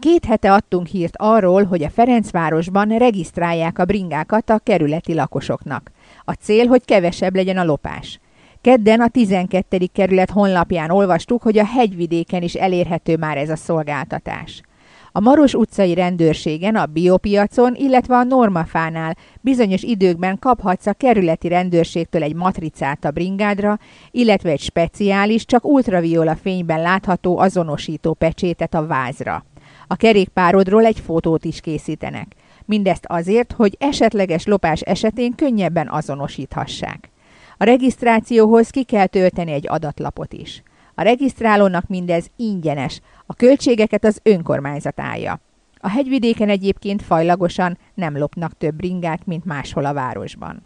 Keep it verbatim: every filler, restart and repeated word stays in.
Két hete adtunk hírt arról, hogy a Ferencvárosban regisztrálják a bringákat a kerületi lakosoknak. A cél, hogy kevesebb legyen a lopás. Kedden a tizenkettedik kerület honlapján olvastuk, hogy a Hegyvidéken is elérhető már ez a szolgáltatás. A Maros utcai rendőrségen, a Biopiacon, illetve a Normafánál bizonyos időkben kaphatsz a kerületi rendőrségtől egy matricát a bringádra, illetve egy speciális, csak ultraviola fényben látható azonosító pecsétet a vázra. A kerékpárodról egy fotót is készítenek. Mindezt azért, hogy esetleges lopás esetén könnyebben azonosíthassák. A regisztrációhoz ki kell tölteni egy adatlapot is. A regisztrálónak mindez ingyenes, a költségeket az önkormányzat állja. A Hegyvidéken egyébként fajlagosan nem lopnak több bringát, mint máshol a városban.